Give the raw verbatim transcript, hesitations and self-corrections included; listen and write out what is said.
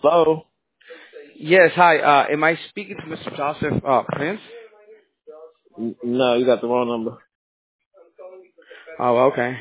Hello? Yes, hi. Uh, am I speaking to Mister Joseph uh, Prince? N- No, you got the wrong number. Oh, okay.